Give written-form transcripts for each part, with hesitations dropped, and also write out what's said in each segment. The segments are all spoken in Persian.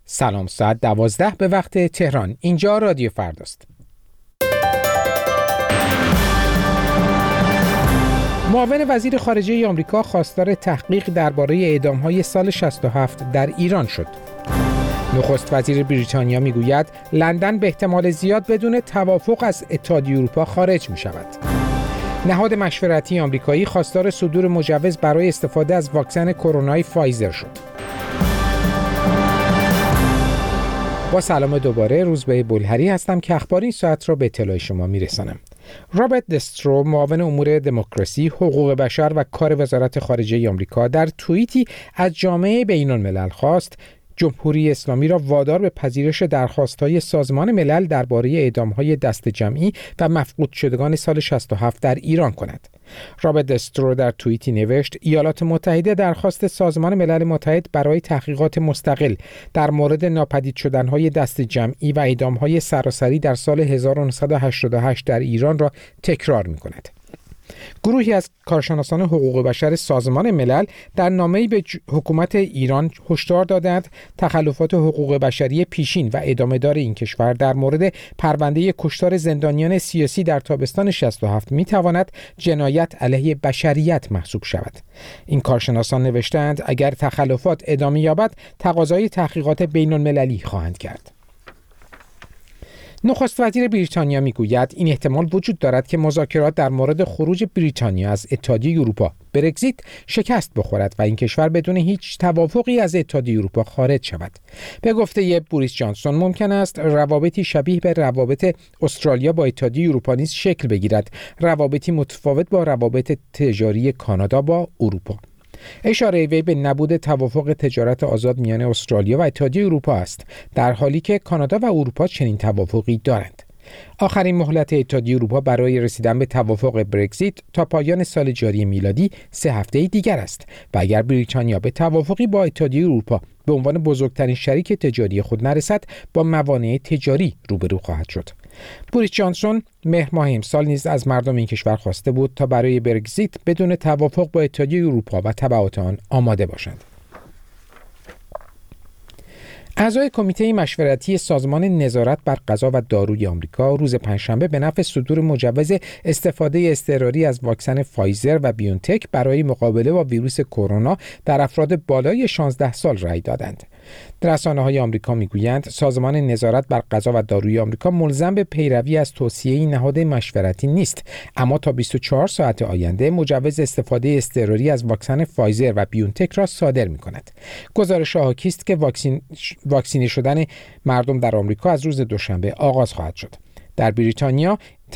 سلام، ساعت 12 به وقت تهران. اینجا رادیو فرداست. معاون وزیر خارجه آمریکا خواستار تحقیق درباره اعدام‌های سال 67 در ایران شد. نخست وزیر بریتانیا میگوید لندن به احتمال زیاد بدون توافق از اتحادیه اروپا خارج می‌شود. نهاد مشورتی آمریکایی خواستار صدور مجوز برای استفاده از واکسن کرونای فایزر شد. با سلام دوباره، روزبه بلهری هستم که اخبار این ساعت را به اطلاع شما میرسانم. رابرت دسترو، معاون امور دموکراسی، حقوق بشر و کار وزارت خارجه آمریکا، در توییتی از جامعه بین‌الملل خواست جمهوری اسلامی را وادار به پذیرش درخواست‌های سازمان ملل درباره اعدام‌های دست جمعی و مفقود شدگان سال 67 در ایران کند. رابرت دسترو در توییتی نوشت ایالات متحده درخواست سازمان ملل متحد برای تحقیقات مستقل در مورد ناپدید شدن‌های دست جمعی و اعدام‌های سراسری در سال 1988 در ایران را تکرار می‌کند. گروهی از کارشناسان حقوق بشر سازمان ملل در نامه‌ای به حکومت ایران هشدار دادند تخلفات حقوق بشری پیشین و ادامه‌دار این کشور در مورد پرونده کشتار زندانیان سیاسی در تابستان 67 می‌تواند جنایت علیه بشریت محسوب شود. این کارشناسان نوشتند اگر تخلفات ادامه یابد تقاضای تحقیقات بین‌المللی خواهند کرد. نخست وزیر بریتانیا میگوید این احتمال وجود دارد که مذاکرات در مورد خروج بریتانیا از اتحادیه اروپا برگزیت شکست بخورد و این کشور بدون هیچ توافقی از اتحادیه اروپا خارج شود. به گفته بوریس جانسون ممکن است روابطی شبیه به روابط استرالیا با اتحادیه اروپا نیز شکل بگیرد، روابطی متفاوت با روابط تجاری کانادا با اروپا. اشاره وی به نبود توافق تجارت آزاد میان استرالیا و اتحادیه اروپا است، در حالی که کانادا و اروپا چنین توافقی دارند. آخرین مهلت اتحادیه اروپا برای رسیدن به توافق برگزیت تا پایان سال جاری میلادی 3 هفته دیگر است و اگر بریتانیا به توافقی با اتحادیه اروپا به عنوان بزرگترین شریک تجاری خود نرسد، با موانع تجاری روبرو خواهد شد. بوریس جانسون مهر ماه امسال نیز از مردم این کشور خواسته بود تا برای برگزیت بدون توافق با اتحادیه اروپا و تبعات آن آماده باشند. اعضای کمیته مشورتی سازمان نظارت بر غذا و داروی آمریکا روز پنجشنبه به نفع صدور مجوز استفاده اضطراری از واکسن فایزر و بیونتک برای مقابله با ویروس کرونا در افراد بالای 16 سال رأی دادند. رسانه‌های آمریکا میگویند سازمان نظارت بر غذا و داروی آمریکا ملزم به پیروی از توصیه این نهاد مشورتی نیست، اما تا 24 ساعت آینده مجوز استفاده اضطراری از واکسن فایزر و بیونتک را صادر می‌کند. گزارش حاکی است که واکسینه شدن مردم در آمریکا از روز دوشنبه آغاز خواهد شد. در بریتانیا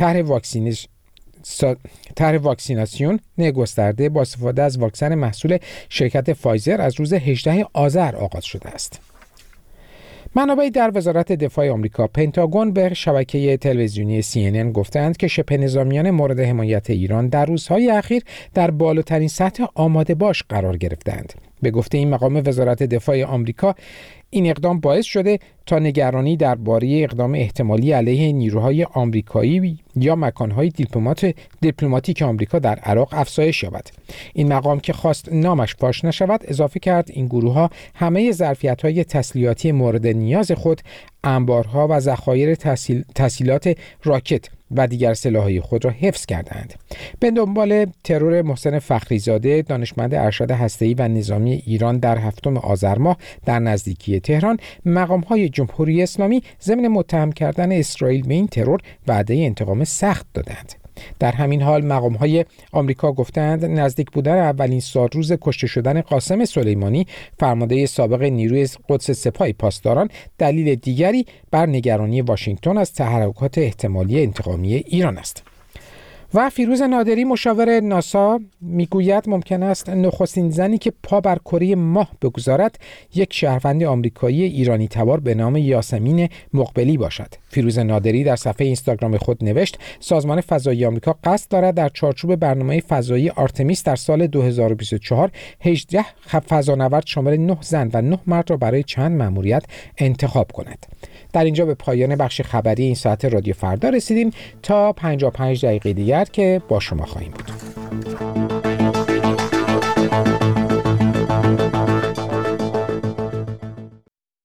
طرح واکسیناسیون گسترده با استفاده از واکسن محصول شرکت فایزر از روز 18 آذر آغاز شده است. منابعی در وزارت دفاع آمریکا پنتاگون به شبکه تلویزیونی CNN گفتند که شبه نظامیان مورد حمایت ایران در روزهای اخیر در بالاترین سطح آماده باش قرار گرفتند. به گفته این مقام وزارت دفاع آمریکا، این اقدام باعث شده تا نگرانی درباره اقدام احتمالی علیه نیروهای آمریکایی یا مکانهای دیپلماتیک آمریکا در عراق افزایش یابد. این مقام که خواست نامش فاش نشود اضافه کرد این گروه‌ها همه ظرفیت‌های تسلیحاتی مورد نیاز خود، انبارها و ذخایر تسهیلات راکت و دیگر سلاح‌های خود را حفظ کردند. به دنبال ترور محسن فخریزاده، دانشمند ارشد هسته‌ای و نظامی ایران در 7 آذر ماه در نزدیکی تهران، مقام‌های جمهوری اسلامی ضمن متهم کردن اسرائیل به این ترور وعده انتقام سخت دادند. در همین حال مقام‌های آمریکا گفتند نزدیک بودن اولین روز کشته شدن قاسم سلیمانی، فرمانده سابق نیروی قدس سپاه پاسداران، دلیل دیگری بر نگرانی واشنگتن از تحرکات احتمالی انتقامی ایران است. و فیروز نادری، مشاور ناسا، میگوید ممکن است نخستین زنی که پا بر کره ماه بگذارد یک شهروند آمریکایی ایرانی تبار به نام یاسمین مقبلی باشد. فیروز نادری در صفحه اینستاگرام خود نوشت سازمان فضایی آمریکا قصد دارد در چارچوب برنامه فضایی آرتمیس در سال 2024 18 فضانورد شامل 9 زن و 9 مرد را برای چند مأموریت انتخاب کند. در اینجا به پایان بخش خبری این ساعت رادیو فردا رسیدیم. تا 55 دقیقه دیگر که با شما خواهیم بود.